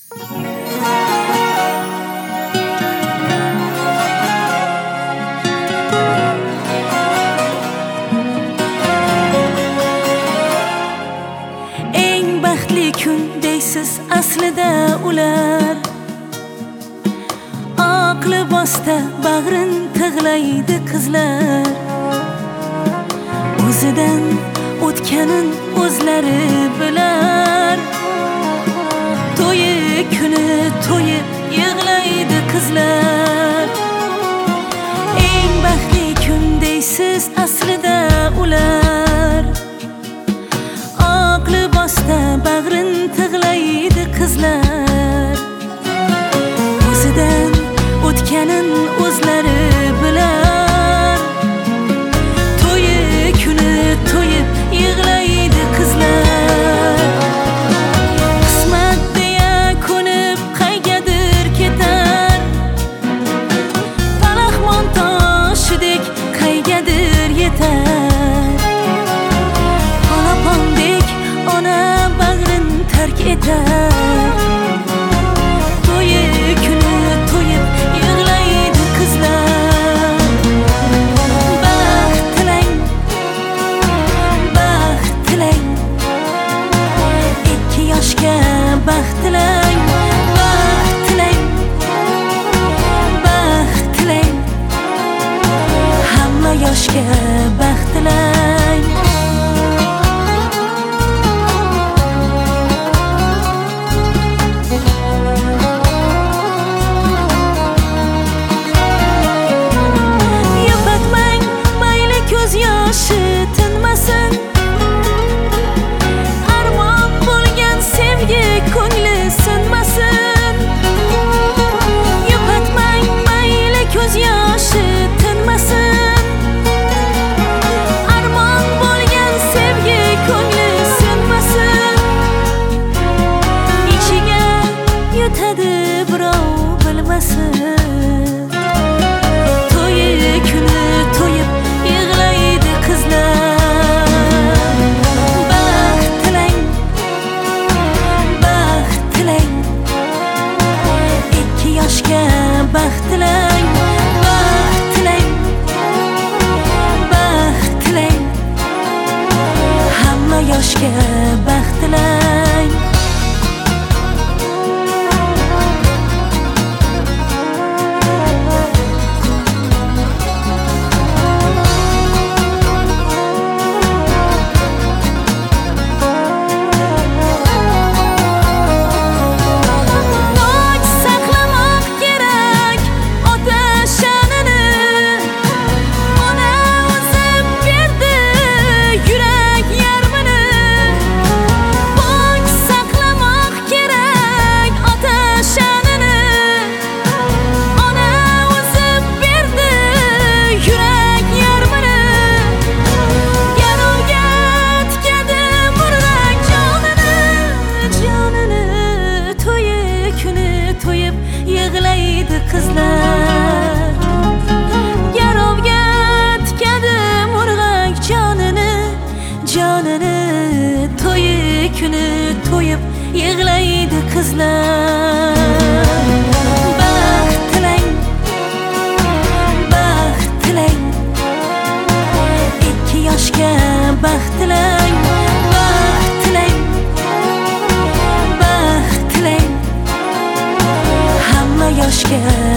Eng baxtli kun deysiz aslida ular, aqli bosta bag'rin tig'laydi qizlar. O'zidan o'tkanin o'zlari bilar, to'yi kuni to'yib yig'laydi qizlar. Eng baxtli kun deysiz aslida ular, aqli bosta bag'rin tig'laydi qizlar. O'zidan o'tkanin o'zlari bilar, to'yi kuni to'yib yig'laydi qizlar. Qismat deya ko'nib qaygadir ketar, palaxmon toshidek qaygadir yetar. Polapondek ona bag'rin tark etar, to'yi kuni to'yib yig'laydi qizlar. Baxt tilang, baxt tilang, 2 yoshga baxt tilang. Baxt tilang, baxt tilang, hamma yoshga baxt tilang. Yupatmang mayli ko'z yoshi tinmasin, armon bo'lgan sevgi ko'ngli sinmasin. Yupatmang mayli ko'z yoshi tinmasin, armon bo'lgan sevgi ko'ngli sinmasin. Ichiga yutadi birov bilmasin, to'yi kuni to'yib yig'laydi qizlar. Baxt tilang, baxt tilang, 2 yoshga baxt tilang. Baxt tilang, baxt tilang, hamma yoshga baxt tilang. Toj saqlamoq kerak ota sha'nini, ona o'zi berdi yurak yarmini. Toj saqlamoq kerak ota sha'nini, ona o'zi berdi yurak yarmini. Garovga tikadi murdak jonini, jonini, to'yi kuni to'yib yig'laydi qizlar. Garovga tikadi murg'ak jonini, jonini, to'yi kuni to'yib yig'laydi qizlar. Baxt tilang, baxt tilang, 2 yoshga baxt tilang. Baxt tilang, baxt tilang, hamma yoshga